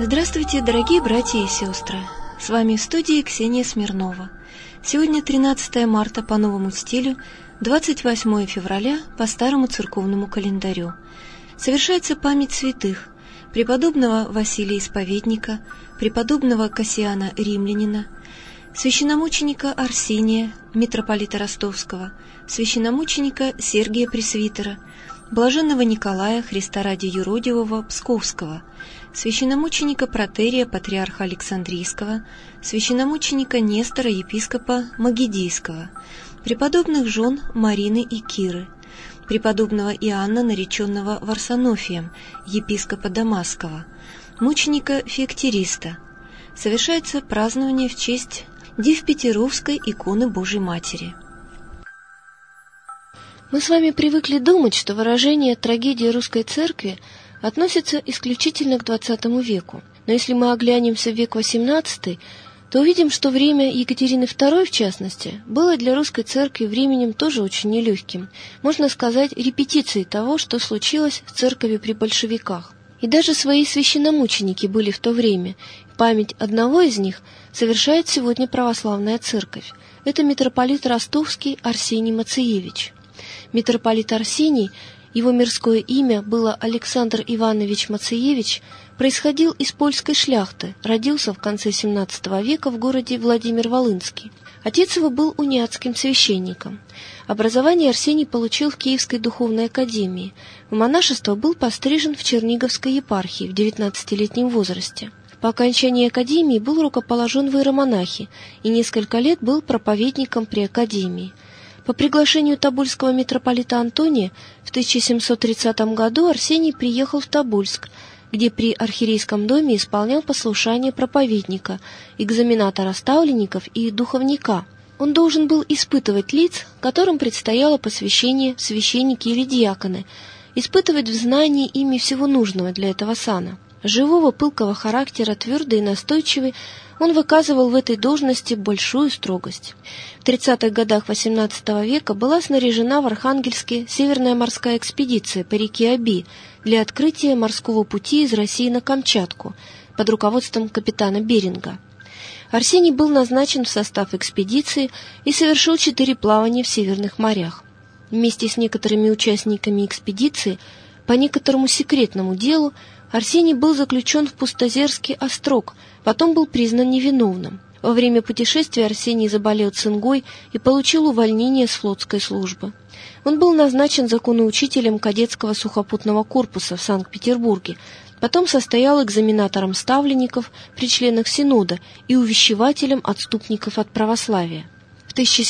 Здравствуйте, дорогие братья и сестры! С вами в студии Ксения Смирнова. Сегодня 13 марта по новому стилю, 28 февраля по старому церковному календарю. Совершается память святых: преподобного Василия Исповедника, преподобного Кассиана Римлянина, священномученика Арсения, митрополита Ростовского, священномученика Сергия Пресвитера, блаженного Николая Христа ради юродивого Псковского, священномученика Протерия патриарха Александрийского, священномученика Нестора епископа Магидийского, преподобных жен Марины и Киры, преподобного Иоанна, нареченного Варсонофием, епископа Дамасского, мученика Феоктириста. Совершается празднование в честь Дивпетеровской иконы Божьей Матери. Мы с вами привыкли думать, что выражение «трагедия русской церкви» относится исключительно к XX веку. Но если мы оглянемся в век XVIII, то увидим, что время Екатерины II, в частности, было для русской церкви временем тоже очень нелегким, можно сказать, репетицией того, что случилось в церкви при большевиках. И даже свои священномученики были в то время. Память одного из них совершает сегодня православная церковь. Это митрополит Ростовский Арсений Мациевич. Митрополит Арсений, его мирское имя было Александр Иванович Мациевич, происходил из польской шляхты, родился в конце XVII века в городе Владимир-Волынский. Отец его был униатским священником. Образование Арсений получил в Киевской духовной академии. В монашество был пострижен в Черниговской епархии в 19-летнем возрасте. По окончании академии был рукоположен в иеромонахи и несколько лет был проповедником при академии. По приглашению тобольского митрополита Антония в 1730 году Арсений приехал в Тобольск, где при архиерейском доме исполнял послушание проповедника, экзаменатора ставленников и духовника. Он должен был испытывать лиц, которым предстояло посвящение в священники или диаконы, испытывать в знании ими всего нужного для этого сана. Живого, пылкого характера, твердый и настойчивый, он выказывал в этой должности большую строгость. В 30-х годах XVIII века была снаряжена в Архангельске Северная морская экспедиция по реке Оби для открытия морского пути из России на Камчатку под руководством капитана Беринга. Арсений был назначен в состав экспедиции и совершил 4 плавания в северных морях. Вместе с некоторыми участниками экспедиции по некоторому секретному делу Арсений был заключен в Пустозерский острог, потом был признан невиновным. Во время путешествия Арсений заболел цингой и получил увольнение с флотской службы. Он был назначен законоучителем кадетского сухопутного корпуса в Санкт-Петербурге, потом состоял экзаменатором ставленников при членах Синода и увещевателем отступников от православия. В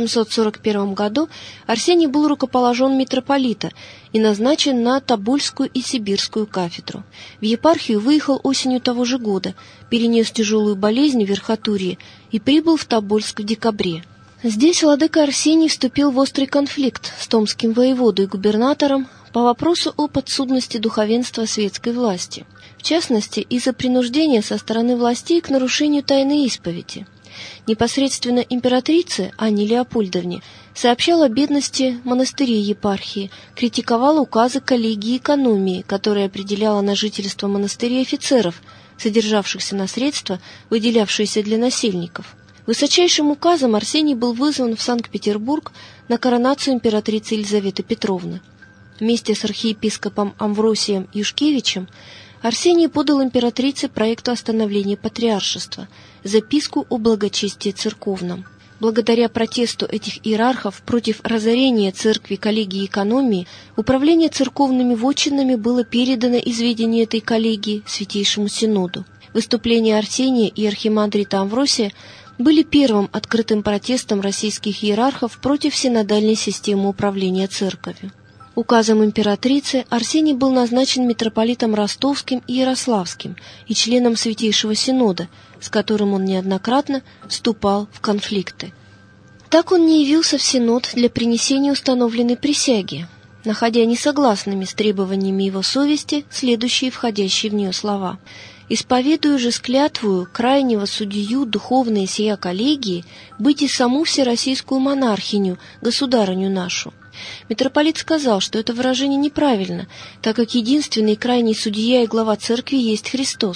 1741 году Арсений был рукоположен митрополита и назначен на Тобольскую и Сибирскую кафедру. В епархию выехал осенью того же года, перенес тяжелую болезнь в верхотурье и прибыл в Тобольск в декабре. Здесь владыка Арсений вступил в острый конфликт с томским воеводой и губернатором по вопросу о подсудности духовенства светской власти, в частности, из-за принуждения со стороны властей к нарушению тайны исповеди. Непосредственно императрице Анне Леопольдовне сообщал о бедности монастырей епархии, критиковал указы коллегии экономии, которая определяла на жительство монастырей офицеров, содержавшихся на средства, выделявшиеся для насельников. Высочайшим указом Арсений был вызван в Санкт-Петербург на коронацию императрицы Елизаветы Петровны. Вместе с архиепископом Амвросием Юшкевичем Арсений подал императрице проект остановления патриаршества, записку о благочестии церковном. Благодаря протесту этих иерархов против разорения церкви коллегии экономии, управление церковными вотчинами было передано из ведения этой коллегии Святейшему Синоду. Выступления Арсения и архимандрита Амвросия были первым открытым протестом российских иерархов против синодальной системы управления церковью. Указом императрицы Арсений был назначен митрополитом Ростовским и Ярославским и членом Святейшего Синода, с которым он неоднократно вступал в конфликты. Так он не явился в Синод для принесения установленной присяги, находя несогласными с требованиями его совести следующие входящие в нее слова: «Исповедую же склятвую крайнего судью духовной сия коллегии быть и саму всероссийскую монархиню, государыню нашу». Митрополит сказал, что это выражение неправильно, так как единственный крайний судья и глава церкви есть Христос.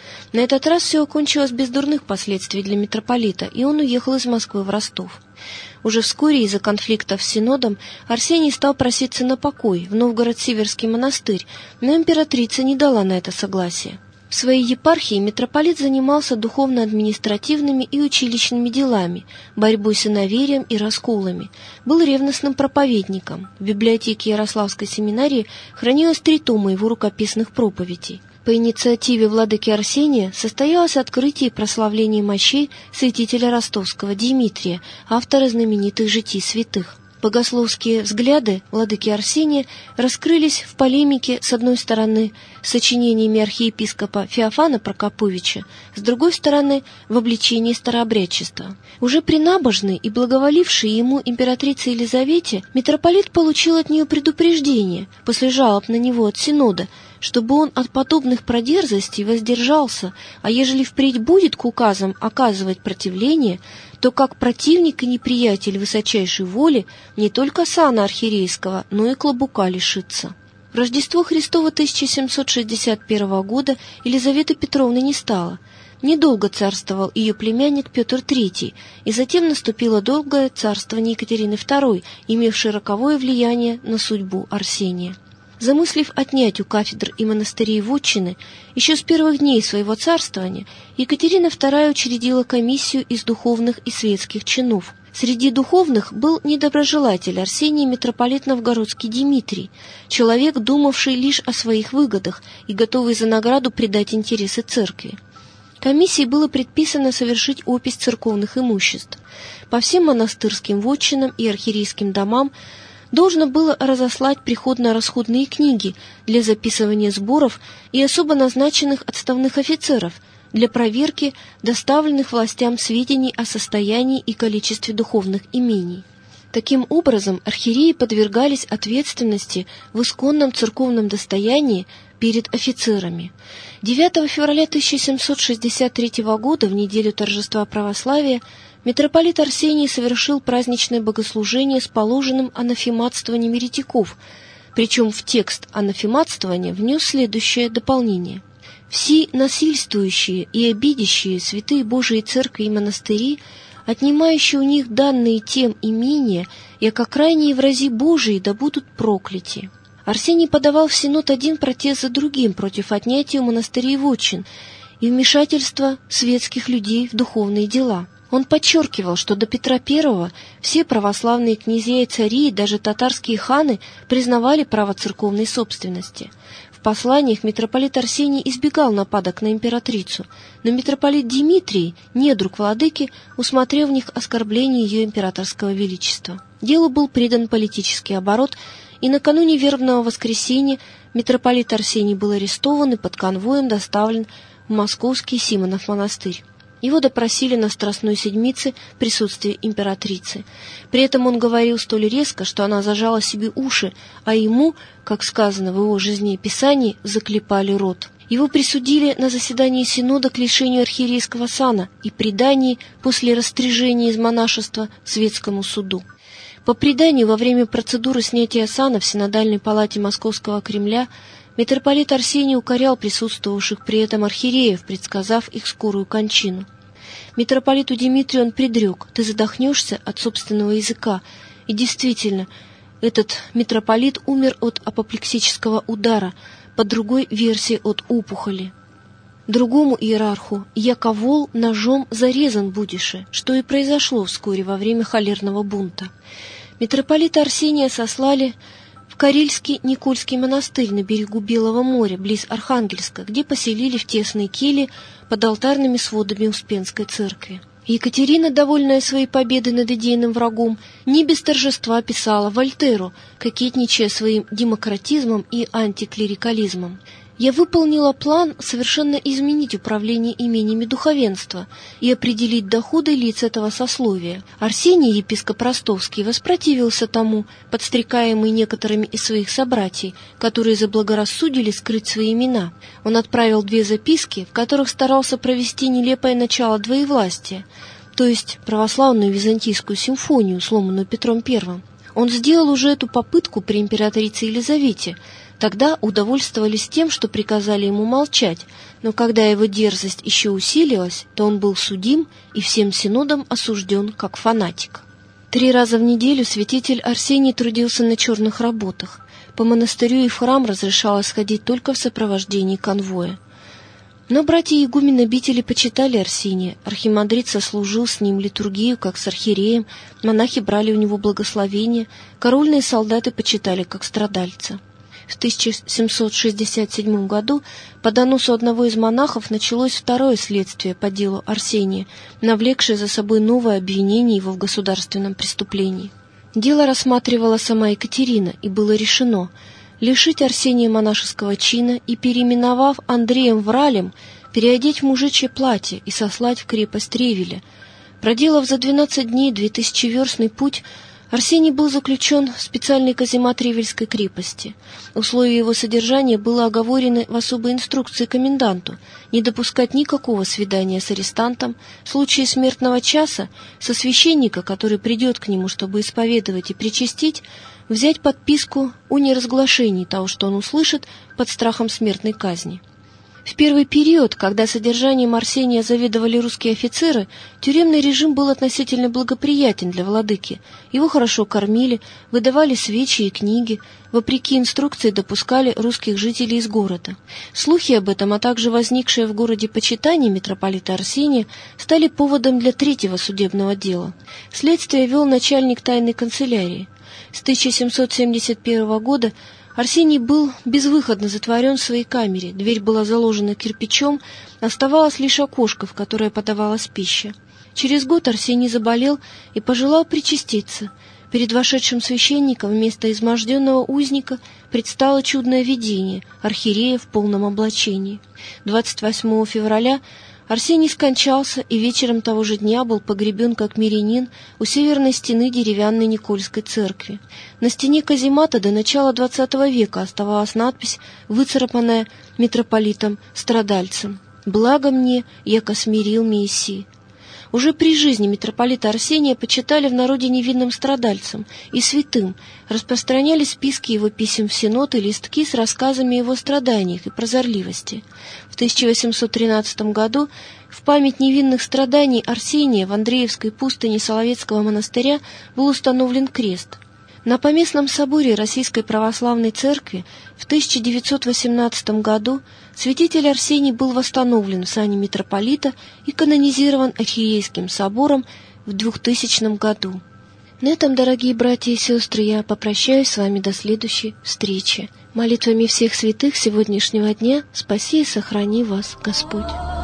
На этот раз все окончилось без дурных последствий для митрополита, и он уехал из Москвы в Ростов. Уже вскоре из-за конфликтов с Синодом Арсений стал проситься на покой в Новгород-Северский монастырь, но императрица не дала на это согласия. В своей епархии митрополит занимался духовно-административными и училищными делами, борьбой с иноверием и расколами, был ревностным проповедником. В библиотеке Ярославской семинарии хранилось 3 тома его рукописных проповедей. По инициативе владыки Арсения состоялось открытие и прославление мощей святителя ростовского Димитрия, автора знаменитых житий святых. Богословские взгляды владыки Арсения раскрылись в полемике, с одной стороны, с сочинениями архиепископа Феофана Прокоповича, с другой стороны, в обличении старообрядчества. Уже при набожной и благоволившей ему императрице Елизавете митрополит получил от нее предупреждение, после жалоб на него от Синода, чтобы он от подобных продерзостей воздержался, а ежели впредь будет к указам оказывать противление, то как противник и неприятель высочайшей воли не только сана архиерейского, но и клобука лишится. В Рождество Христово 1761 года Елизаветы Петровны не стало. Недолго царствовал ее племянник Петр III, и затем наступило долгое царствование Екатерины II, имевшее роковое влияние на судьбу Арсения. Замыслив отнять у кафедр и монастырей вотчины, еще с первых дней своего царствования Екатерина II учредила комиссию из духовных и светских чинов. Среди духовных был недоброжелатель Арсения митрополит Новгородский Димитрий, человек, думавший лишь о своих выгодах и готовый за награду предать интересы церкви. Комиссии было предписано совершить опись церковных имуществ. По всем монастырским вотчинам и архиерейским домам должно было разослать приходно-расходные книги для записывания сборов и особо назначенных отставных офицеров для проверки доставленных властям сведений о состоянии и количестве духовных имений. Таким образом, архиереи подвергались ответственности в исконном церковном достоянии перед офицерами. 9 февраля 1763 года, в неделю торжества православия, митрополит Арсений совершил праздничное богослужение с положенным анафематствованием еретиков, причем в текст анафематствования внес следующее дополнение: «Все насильствующие и обидящие святые Божии церкви и монастыри, отнимающие у них данные тем имения, яко крайние врази Божии, да будут прокляти». Арсений подавал в Синод один протест за другим против отнятия у монастырей вотчин и вмешательства светских людей в духовные дела. Он подчеркивал, что до Петра I все православные князья и цари, и даже татарские ханы признавали право церковной собственности. В посланиях митрополит Арсений избегал нападок на императрицу, но митрополит Димитрий, недруг владыки, усмотрел в них оскорбление ее императорского величества. Делу был придан политический оборот, и накануне вербного воскресенья митрополит Арсений был арестован и под конвоем доставлен в московский Симонов монастырь. Его допросили на Страстной Седмице в присутствии императрицы. При этом он говорил столь резко, что она зажала себе уши, а ему, как сказано в его жизнеописании, заклепали рот. Его присудили на заседании Синода к лишению архиерейского сана и предании после растряжения из монашества светскому суду. По преданию, во время процедуры снятия сана в Синодальной палате Московского Кремля митрополит Арсений укорял присутствовавших при этом архиереев, предсказав их скорую кончину. Митрополиту Димитрию он предрек: «Ты задохнешься от собственного языка». И действительно, этот митрополит умер от апоплексического удара, по другой версии от опухоли. Другому иерарху: «Яко вол ножом зарезан будешь», что и произошло вскоре во время холерного бунта. Митрополита Арсения сослали в Карельский Никольский монастырь на берегу Белого моря, близ Архангельска, где поселили в тесной келье под алтарными сводами Успенской церкви. Екатерина, довольная своей победой над идейным врагом, не без торжества писала Вольтеру, кокетничая своим демократизмом и антиклерикализмом: «Я выполнила план совершенно изменить управление имениями духовенства и определить доходы лиц этого сословия». Арсений, епископ Ростовский, воспротивился тому, подстрекаемый некоторыми из своих собратьей, которые заблагорассудили скрыть свои имена. Он отправил 2 записки, в которых старался провести нелепое начало двоевластия, то есть православную византийскую симфонию, сломанную Петром I. Он сделал уже эту попытку при императрице Елизавете, Тогда удовольствовались тем, что приказали ему молчать, но когда его дерзость еще усилилась, то он был судим и всем синодом осужден как фанатик. 3 раза в неделю святитель Арсений трудился на черных работах. По монастырю и в храм разрешалось ходить только в сопровождении конвоя. Но братья-игумены-обители почитали Арсения, архимандрит сослужил с ним литургию, как с архиереем, монахи брали у него благословение, караульные солдаты почитали как страдальца. В 1767 году по доносу одного из монахов началось второе следствие по делу Арсения, навлекшее за собой новое обвинение его в государственном преступлении. Дело рассматривала сама Екатерина, и было решено лишить Арсения монашеского чина и, переименовав Андреем Вралем, переодеть в мужичье платье и сослать в крепость Ревеля. Проделав за 12 дней 2000-верстный путь, Арсений был заключен в специальный каземат Ревельской крепости. Условия его содержания было оговорено в особой инструкции коменданту не допускать никакого свидания с арестантом, в случае смертного часа со священника, который придет к нему, чтобы исповедовать и причастить, взять подписку о неразглашении того, что он услышит, под страхом смертной казни. В первый период, когда содержанием Арсения заведовали русские офицеры, тюремный режим был относительно благоприятен для владыки. Его хорошо кормили, выдавали свечи и книги, вопреки инструкции допускали русских жителей из города. Слухи об этом, а также возникшее в городе почитание митрополита Арсения, стали поводом для 3-го судебного дела. Следствие вел начальник тайной канцелярии. С 1771 года Арсений был безвыходно затворен в своей камере, дверь была заложена кирпичом, оставалось лишь окошко, в которое подавалась пища. Через год Арсений заболел и пожелал причаститься. Перед вошедшим священником вместо изможденного узника предстало чудное видение архиерея в полном облачении. 28 февраля Арсений скончался и вечером того же дня был погребен как мирянин у северной стены деревянной Никольской церкви. На стене каземата до начала XX века оставалась надпись, выцарапанная митрополитом-страдальцем: «Благо мне, яко смирил Мессии». Уже при жизни митрополита Арсения почитали в народе невинным страдальцем и святым, распространяли списки его писем в синод и листки с рассказами о его страданиях и прозорливости. В 1813 году в память невинных страданий Арсения в Андреевской пустыне Соловецкого монастыря был установлен крест. На Поместном соборе Российской Православной Церкви в 1918 году святитель Арсений был восстановлен в сане митрополита и канонизирован Архиерейским собором в 2000 году. На этом, дорогие братья и сестры, я попрощаюсь с вами до следующей встречи. Молитвами всех святых сегодняшнего дня спаси и сохрани вас Господь.